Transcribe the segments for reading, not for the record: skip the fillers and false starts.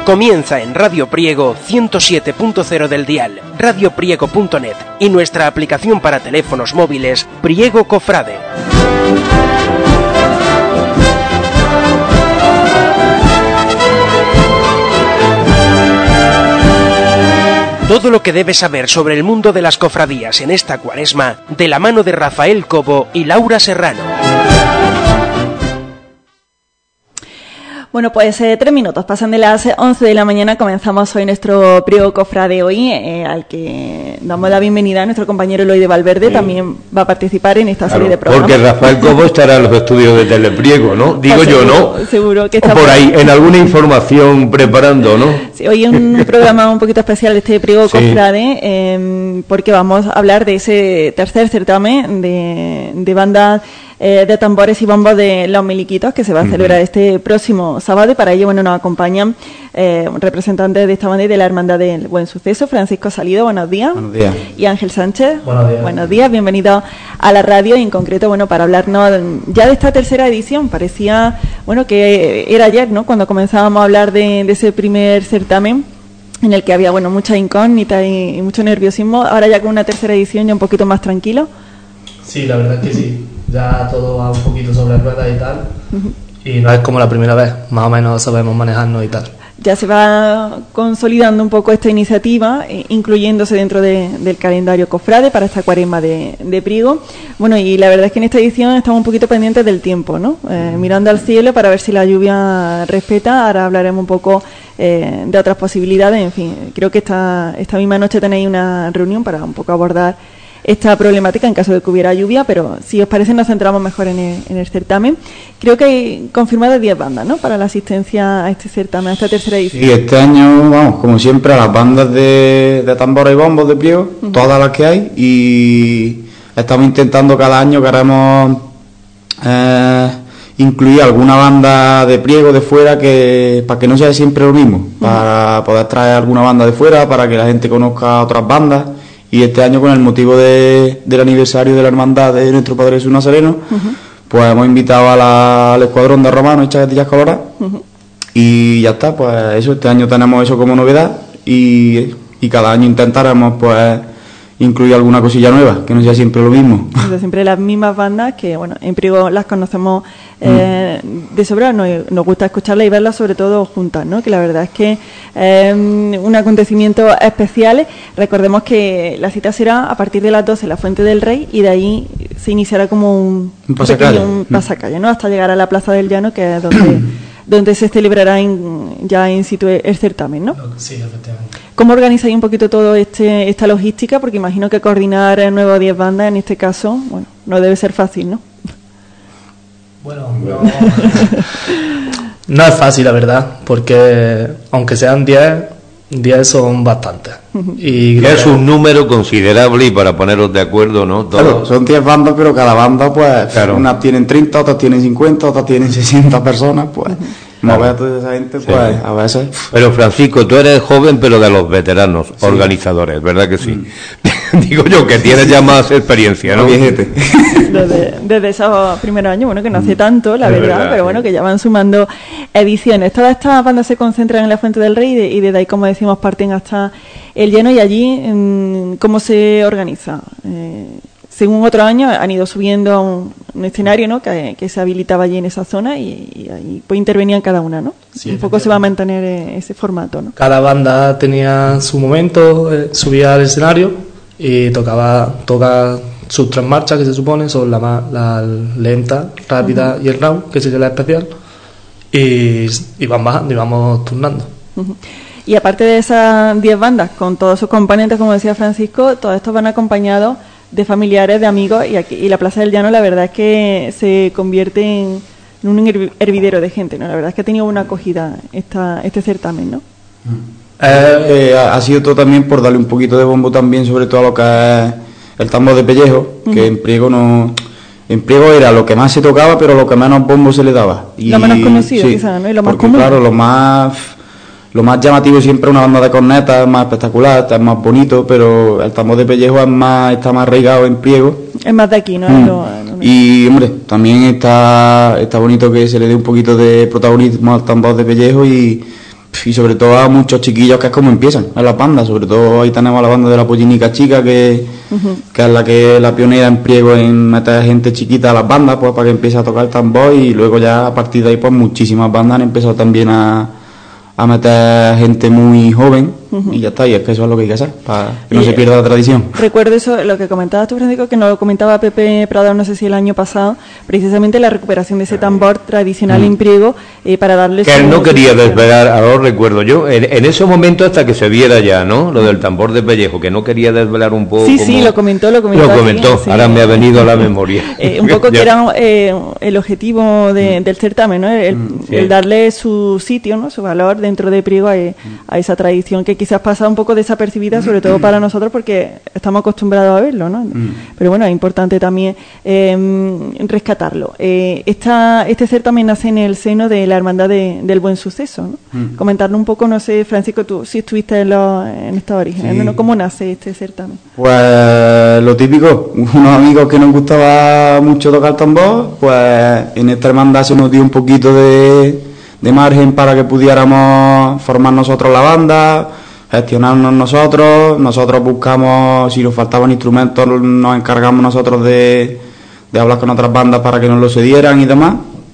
Comienza en Radio Priego 107.0 del dial, radiopriego.net y nuestra aplicación para teléfonos móviles Priego Cofrade. Todo lo que debes saber sobre el mundo de las cofradías en esta Cuaresma, de la mano de Rafael Cobo y Laura Serrano. Bueno, pues 3 minutos, pasan de las 11 de la mañana, comenzamos hoy nuestro Priego Cofrade hoy, al que damos la bienvenida a nuestro compañero Eloy de Valverde, sí. También va a participar en esta serie de programas. Porque Rafael Cobo estará en los estudios de Telepriego, ¿no? Digo pues yo, seguro, ¿no? Seguro que está por ahí, en alguna información preparando, ¿no? Sí, hoy es un programa un poquito especial de este Priego Cofrade, porque vamos a hablar de ese tercer certamen de bandas de tambores y bombos de Los Miliquitos, que se va a celebrar este próximo sábado, y para ello nos acompañan representantes de esta banda y de la Hermandad del Buen Suceso. Francisco Salido, buenos días. Buenos días. Y Ángel Sánchez. Buenos días. Buenos días, bienvenidos a la radio, y en concreto, para hablarnos ya de esta tercera edición. Parecía, que era ayer, ¿no?, cuando comenzábamos a hablar de ese primer certamen, en el que había, mucha incógnita y mucho nerviosismo. Ahora ya con una tercera edición ya un poquito más tranquilo. Sí, la verdad es que sí. Ya todo va un poquito sobre ruedas y tal. Y no es como la primera vez, más o menos sabemos manejarnos y tal. Ya se va consolidando un poco esta iniciativa, incluyéndose dentro del calendario cofrade para esta Cuaresma de Priego. Y la verdad es que en esta edición estamos un poquito pendientes del tiempo, ¿no? Mirando al cielo para ver si la lluvia respeta. Ahora hablaremos un poco de otras posibilidades. En fin, creo que esta misma noche tenéis una reunión para un poco abordar esta problemática en caso de que hubiera lluvia, pero si os parece nos centramos mejor en el certamen. Creo que hay confirmadas 10 bandas, ¿no?, para la asistencia a este certamen, a esta tercera edición. Sí, este año, como siempre, a las bandas de tambores y bombos de Priego, todas las que hay, y estamos intentando cada año, queremos incluir alguna banda de Priego de fuera, para que no sea siempre lo mismo, para poder traer alguna banda de fuera, para que la gente conozca otras bandas. Y este año, con el motivo del aniversario de la Hermandad de nuestro Padre Jesús Nazareno, pues hemos invitado al escuadrón de romanos y chaquetillas coloradas, y ya está. Pues eso, este año tenemos eso como novedad, y cada año intentaremos pues incluir alguna cosilla nueva, que no sea siempre lo mismo. Siempre las mismas bandas que, en Priego las conocemos de sobra, nos gusta escucharlas y verlas sobre todo juntas, ¿no? Que la verdad es que un acontecimiento especial. Recordemos que la cita será a partir de las 12 en la Fuente del Rey, y de ahí se iniciará como un pasacalle, ¿no?, hasta llegar a la Plaza del Llano, que es donde se celebrará ya in situ el certamen, ¿no? Sí, efectivamente. ¿Cómo organizáis un poquito todo esta logística? Porque imagino que coordinar 9 o 10 bandas en este caso, no debe ser fácil, ¿no? Bueno, no es fácil, la verdad, porque aunque sean 10 son bastantes. Y es un número considerable, y para poneros de acuerdo, ¿no? Claro, son 10 bandas, pero cada banda, pues, claro, unas tienen 30, otras tienen 50, otras tienen 60 personas, pues. Mover a toda esa gente, pues, a veces. Pero Francisco, tú eres joven, pero de los veteranos, organizadores, ¿verdad que sí? Digo yo, que tienes ya más experiencia, ¿no? Viejete. Desde esos primeros años, que no hace tanto, la verdad, pero que ya van sumando ediciones. Todas estas bandas se concentran en la Fuente del Rey, y desde ahí, como decimos, parten hasta el Llano. Y allí, ¿cómo se organiza? Según otros años, han ido subiendo a un escenario, ¿no?, que se habilitaba allí en esa zona, y ahí pues intervenían cada una, ¿no? Sí, un poco se va a mantener ese formato, ¿no? Cada banda tenía su momento, subía al escenario y toca sus 3 marchas, que se supone son la lenta, rápida y el round, que sería la especial, y van bajando y vamos turnando. Y aparte de esas 10 bandas, con todos sus componentes, como decía Francisco, todos estos van acompañados de familiares, de amigos, y la Plaza del Llano, la verdad es que se convierte en un hervidero de gente, ¿no? La verdad es que ha tenido una acogida este certamen, ¿no? Ha sido todo también por darle un poquito de bombo también, sobre todo a lo que es el tambor de pellejo, que en Priego era lo que más se tocaba, pero lo que menos bombo se le daba. Y lo menos conocido, quizás, ¿no? Y lo más común. Claro, lo más llamativo siempre una banda de cornetas, es más espectacular, es más bonito, pero el tambor de pellejo está más arraigado en Priego. Es más de aquí, ¿no? Y, hombre, también está bonito que se le dé un poquito de protagonismo al tambor de pellejo, y y sobre todo a muchos chiquillos, que es como empiezan en las bandas. Sobre todo ahí tenemos la banda de la Pollinica Chica, que es la pionera en Priego en meter gente chiquita a las bandas, pues para que empiece a tocar el tambor, y luego ya a partir de ahí pues muchísimas bandas han empezado también a meter gente muy joven, y ya está, y es que eso es lo que hay que hacer para que no se pierda la tradición. Recuerdo eso, lo que comentabas tú, Francisco, que nos lo comentaba Pepe Prado, no sé si el año pasado, precisamente la recuperación de ese tambor tradicional en Priego, para darle... Que él no quería desvelar, ahora lo recuerdo yo, en ese momento hasta que se viera ya, ¿no? Lo del tambor de pellejo, que no quería desvelar un poco. Sí, lo comentó. Lo comentó, sí. Ahora me ha venido a la memoria. Un poco que era el objetivo del certamen, ¿no? El darle su sitio, ¿no? Su valor dentro de Priego a esa tradición que quizás pasa un poco desapercibida, sobre todo para nosotros, porque estamos acostumbrados a verlo, ¿no? Pero bueno, es importante también rescatarlo. Este certamen nace en el seno de la Hermandad del Buen Suceso, ¿no? Comentarlo un poco, no sé, Francisco, tú si estuviste en estos orígenes, ¿no? ¿Cómo nace este certamen? Pues lo típico, unos amigos que nos gustaba mucho tocar tambor, pues en esta hermandad se nos dio un poquito de margen para que pudiéramos formar nosotros la banda, gestionarnos nosotros buscamos, si nos faltaban instrumentos nos encargamos nosotros de hablar con otras bandas para que nos lo cedieran y demás,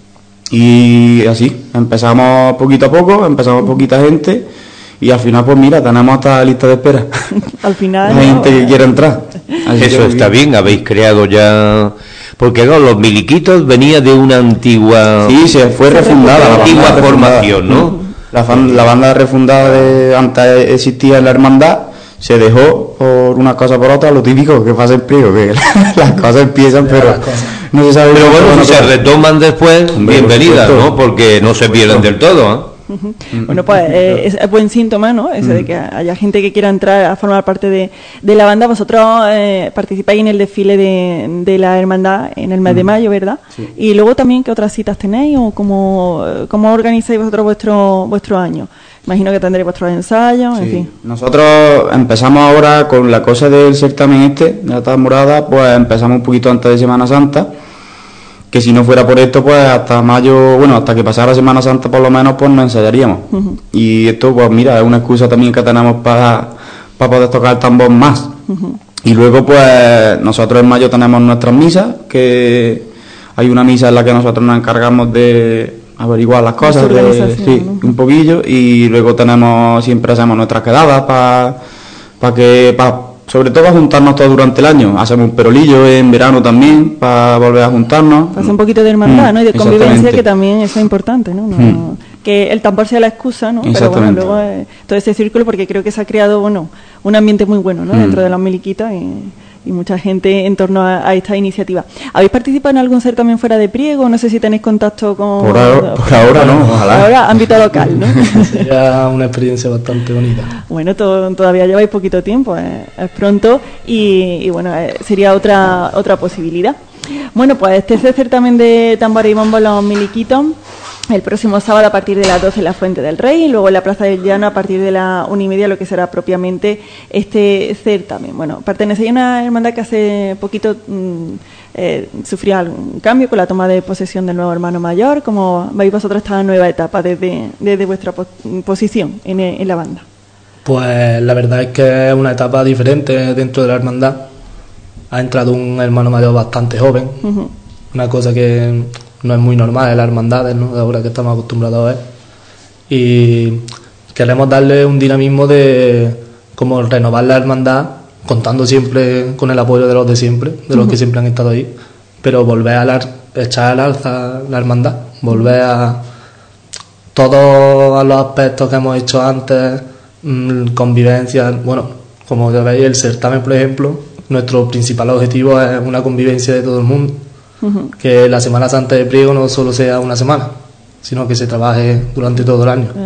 y así empezamos poquito a poco, empezamos poquita gente, y al final pues mira, tenemos hasta lista de espera. Al final hay gente que quiere entrar. Así eso que está bien, habéis creado ya... Porque no, los miliquitos venía de una antigua... Sí, se fue refundada. La antigua formación, ¿no? La banda refundada antes existía en la hermandad, se dejó por una cosa por otra, lo típico que pasa en Priego, que las cosas empiezan, pero no se sabe. Pero bueno, si se retoman después, bienvenidas, ¿no? Porque no se pierden del todo, ¿eh? Bueno, pues es buen síntoma, ¿no? Eso de que haya gente que quiera entrar a formar parte de la banda. Vosotros participáis en el desfile de la hermandad en el mes de mayo, ¿verdad? Sí. Y luego también, ¿qué otras citas tenéis o cómo organizáis vosotros vuestro año? Imagino que tendréis vuestros ensayos, en fin. Nosotros empezamos ahora con la cosa del certamen de la Taz Morada, pues empezamos un poquito antes de Semana Santa, que si no fuera por esto, pues hasta mayo, bueno, hasta que pasara Semana Santa por lo menos, pues nos ensayaríamos. Y esto, pues mira, es una excusa también que tenemos para poder tocar el tambor más. Y luego, pues nosotros en mayo tenemos nuestras misas, que hay una misa en la que nosotros nos encargamos de averiguar las cosas, un poquillo, y luego siempre hacemos nuestras quedadas sobre todo para juntarnos todos durante el año. Hacemos un perolillo en verano también para volver a juntarnos. Pasa un poquito de hermandad, ¿no? Y de convivencia, que también eso es importante, ¿no? Que el tambor sea la excusa, ¿no? Pero bueno, luego todo ese círculo, porque creo que se ha creado, un ambiente muy bueno, ¿no? Dentro de las miliquitas y mucha gente en torno a esta iniciativa. ¿Habéis participado en algún certamen fuera de Priego? No sé si tenéis contacto con... Por ahora no, ojalá. Por ahora, ámbito local, ¿no? Sería una experiencia bastante bonita. Bueno, todavía lleváis poquito tiempo, es pronto, y bueno, sería otra posibilidad. Bueno, pues este es el certamen de tambor y bombo Los Miliquitos, el próximo sábado a partir de las 12 en la Fuente del Rey, y luego en la Plaza del Llano a partir de las 1:30, lo que será propiamente este certamen. Bueno, pertenecéis a una hermandad que hace poquito sufría algún cambio con la toma de posesión del nuevo hermano mayor. ¿Cómo veis vosotros esta nueva etapa desde vuestra posición en la banda? Pues la verdad es que es una etapa diferente dentro de la hermandad. Ha entrado un hermano mayor bastante joven, una cosa que no es muy normal en las hermandades, ¿no? De ahora que estamos acostumbrados a ver. Y queremos darle un dinamismo de como renovar la hermandad, contando siempre con el apoyo de los de siempre, de los que siempre han estado ahí, pero volver a echar al alza la hermandad, volver a todos los aspectos que hemos hecho antes, convivencia. Bueno, como ya veis, el certamen, por ejemplo, nuestro principal objetivo es una convivencia de todo el mundo. Que la Semana Santa de Priego no solo sea una semana, sino que se trabaje durante todo el año.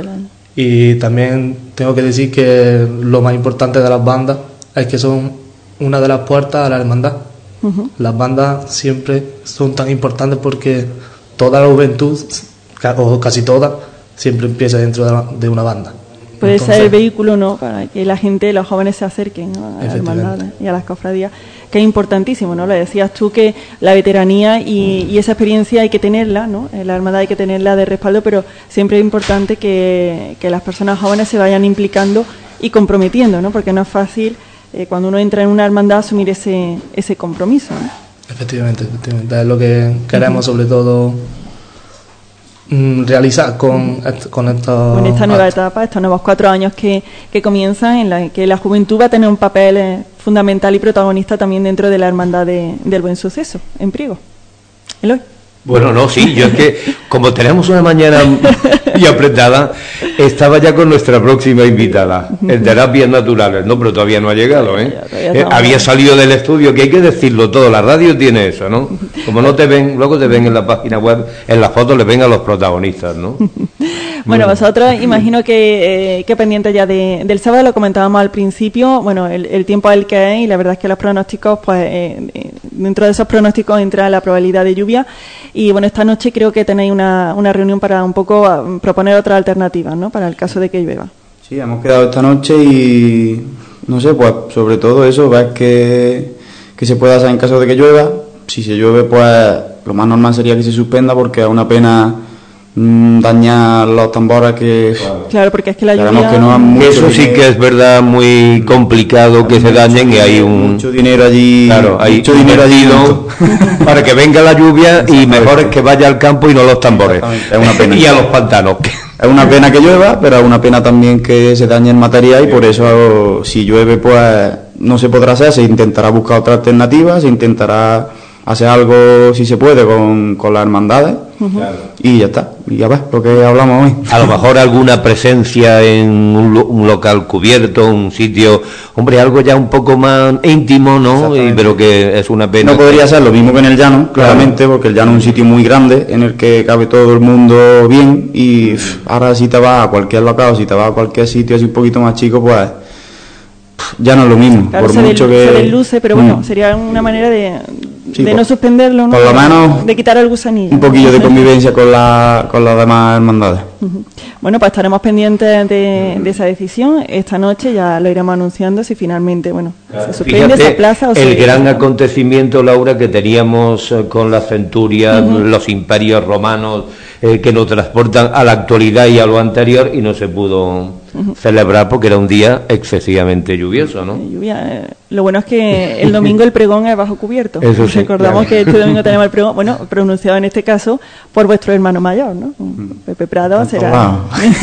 Y también tengo que decir que lo más importante de las bandas es que son una de las puertas a la hermandad. Las bandas siempre son tan importantes porque toda la juventud, o casi toda, siempre empieza dentro de una banda. Puede ser el vehículo, ¿no?, para que la gente, los jóvenes se acerquen, ¿no?, a la hermandad y a las cofradías. es importantísimo, ¿no? Le decías tú que la veteranía y esa experiencia hay que tenerla, ¿no? La hermandad hay que tenerla de respaldo, pero siempre es importante que las personas jóvenes se vayan implicando y comprometiendo, ¿no? Porque no es fácil cuando uno entra en una hermandad asumir ese compromiso, ¿no? Efectivamente, es lo que queremos sobre todo realizar con esta nueva etapa, estos nuevos 4 años que comienzan, en la que la juventud va a tener un papel fundamental y protagonista también dentro de la hermandad del Buen Suceso en Priego. Eloy. Bueno, no, sí, yo es que como tenemos una mañana y apretada, estaba ya con nuestra próxima invitada, en Terapias Naturales, no, pero todavía no ha llegado, ¿eh? Había salido del estudio, que hay que decirlo todo, la radio tiene eso, ¿no? Como no te ven, luego te ven en la página web, en las fotos les ven a los protagonistas, ¿no? Bueno, vosotros imagino que pendiente ya del sábado, lo comentábamos al principio, bueno, el tiempo es el que es y la verdad es que los pronósticos, pues dentro de esos pronósticos entra la probabilidad de lluvia y bueno, esta noche creo que tenéis una reunión para un poco proponer otras alternativas, ¿no? Para el caso de que llueva. Sí, hemos quedado esta noche y no sé, pues sobre todo eso, ver que se pueda hacer en caso de que llueva. Si se llueve, pues lo más normal sería que se suspenda porque es una pena dañar los tambores que... Claro, porque es que la lluvia... Que no eso sí que es verdad muy complicado que se dañen y hay mucho dinero allí, claro, hay mucho dinero allí para que venga la lluvia y mejor es que vaya al campo y no los tambores. Es una pena. Y a los pantanos. Es una pena que llueva, pero es una pena también que se dañe el material y por eso si llueve pues no se podrá hacer, se intentará buscar otra alternativa, se intentará hacer algo si se puede con las hermandades y ya está, y ya ves lo que hablamos hoy. A lo mejor alguna presencia en un local cubierto, un sitio, hombre, algo ya un poco más íntimo, ¿no? Pero que es una pena. No podría ser lo mismo que en el llano, claramente, porque el llano es un sitio muy grande en el que cabe todo el mundo bien y ahora si te vas a cualquier local o si te vas a cualquier sitio así un poquito más chico, pues ya no es lo mismo. Claro, por mucho que se desluce, pero bueno, sería una manera de no suspenderlo, ¿no? Por lo menos de quitar el gusanillo. Un poquillo de convivencia con las demás hermandades. Bueno, pues estaremos pendientes de esa decisión. Esta noche ya lo iremos anunciando si finalmente, se suspende esa plaza o el gran acontecimiento, Laura, que teníamos con las centurias, los imperios romanos, que nos transportan a la actualidad y a lo anterior y no se pudo celebrar porque era un día excesivamente lluvioso, ¿no? Lo bueno es que el domingo el pregón es bajo cubierto. Eso sí, recordamos que este domingo tenemos el pregón, pronunciado en este caso por vuestro hermano mayor, ¿no? Pepe Prado será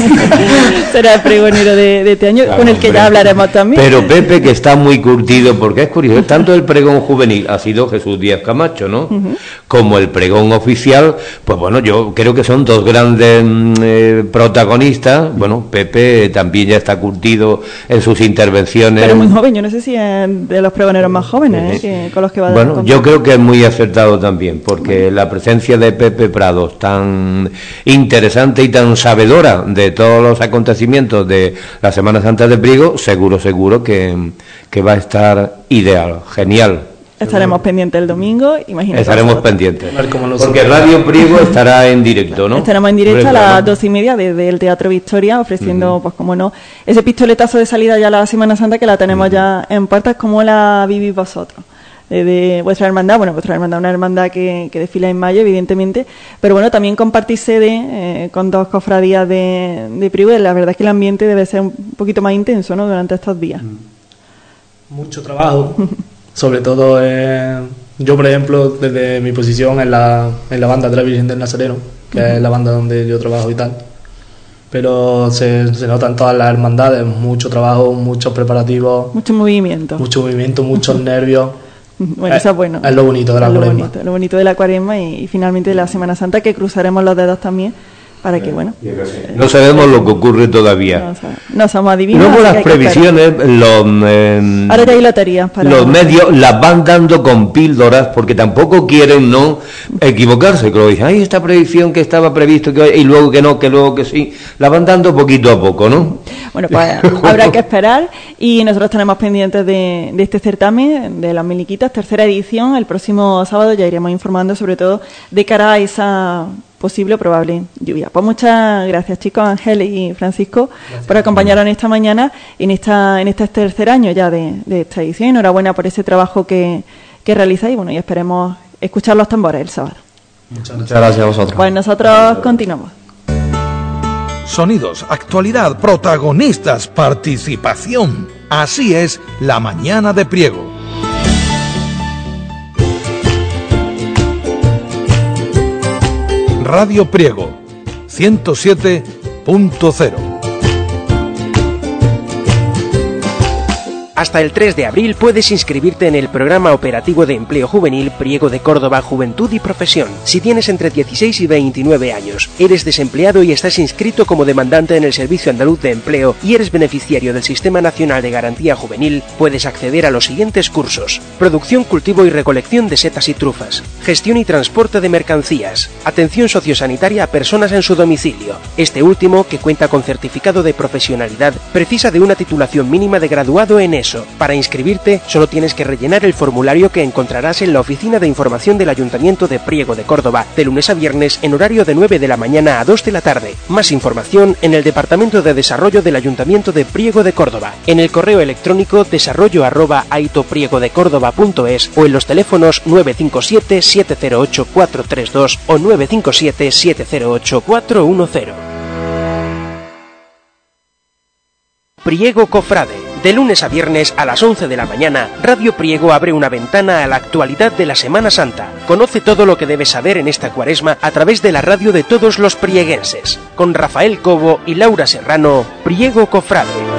el pregonero de este año, con el que ya hablaremos también. Pero Pepe, que está muy curtido, porque es curioso, tanto el pregón juvenil ha sido Jesús Díaz Camacho, ¿no? Como el pregón oficial, pues bueno, yo creo que son dos grandes protagonistas. Bueno, Pepe también ya está curtido en sus intervenciones. Pero muy joven, yo no sé si es de los pregoneros más jóvenes que con los que va a dar. Bueno, yo creo que es muy acertado también, porque la presencia de Pepe Prados, tan interesante y tan sabedora de todos los acontecimientos de la Semana Santa de Priego, seguro que va a estar ideal, genial. Estaremos pendientes el domingo, imagínate. Estaremos pendientes. Porque Radio Priego estará en directo, ¿no? Estaremos en directo a las 2:30 desde el Teatro Victoria, ofreciendo, pues como no, ese pistoletazo de salida ya a la Semana Santa que la tenemos ya en puertas. ¿Cómo la vivís vosotros? De vuestra hermandad, una hermandad que desfila en mayo, evidentemente, pero bueno, también compartís sede con dos cofradías de Priego. La verdad es que el ambiente debe ser un poquito más intenso, ¿no? Durante estos días. Mucho trabajo. Sobre todo, yo por ejemplo, desde mi posición en la banda de la Virgen del Nazareno, que es la banda donde yo trabajo y tal, pero se notan todas las hermandades, mucho trabajo, muchos preparativos, mucho movimiento, muchos nervios. Bueno, eso es bueno. Es lo bonito de la Cuaresma. Lo bonito de la Cuaresma y finalmente de la Semana Santa, que cruzaremos los dedos también para que, no sabemos lo que ocurre todavía. No somos adivinos. Luego las previsiones, ahora ya hay loterías para... Los medios las van dando con píldoras porque tampoco quieren no equivocarse. Que lo dicen, ay, esta predicción que estaba previsto y luego que no, que luego que sí. La van dando poquito a poco, ¿no? Bueno, pues habrá que esperar y nosotros tenemos pendientes de este certamen de las Miliquitas, tercera edición. El próximo sábado ya iremos informando sobre todo de cara a esa posible o probable lluvia. Pues muchas gracias, chicos, Ángel y Francisco, por acompañarnos esta mañana en este tercer año ya de esta edición. Enhorabuena por ese trabajo que realizáis, y esperemos escuchar los tambores el sábado. Muchas gracias a vosotros. Pues nosotros continuamos. Sonidos, actualidad, protagonistas, participación. Así es la mañana de Priego. Radio Priego 107.0. Hasta el 3 de abril puedes inscribirte en el Programa Operativo de Empleo Juvenil Priego de Córdoba Juventud y Profesión. Si tienes entre 16 y 29 años, eres desempleado y estás inscrito como demandante en el Servicio Andaluz de Empleo y eres beneficiario del Sistema Nacional de Garantía Juvenil, puedes acceder a los siguientes cursos: producción, cultivo y recolección de setas y trufas, gestión y transporte de mercancías, atención sociosanitaria a personas en su domicilio. Este último, que cuenta con certificado de profesionalidad, precisa de una titulación mínima de graduado en eso. Para inscribirte, solo tienes que rellenar el formulario que encontrarás en la oficina de información del Ayuntamiento de Priego de Córdoba, de lunes a viernes en horario de 9 de la mañana a 2 de la tarde. Más información en el Departamento de Desarrollo del Ayuntamiento de Priego de Córdoba, en el correo electrónico desarrollo@aitopriego-de-córdoba.es o en los teléfonos 957 708 432 o 957 708 410. Priego Cofrade. De lunes a viernes a las 11 de la mañana, Radio Priego abre una ventana a la actualidad de la Semana Santa. Conoce todo lo que debes saber en esta cuaresma a través de la radio de todos los prieguenses. Con Rafael Cobo y Laura Serrano, Priego Cofrade.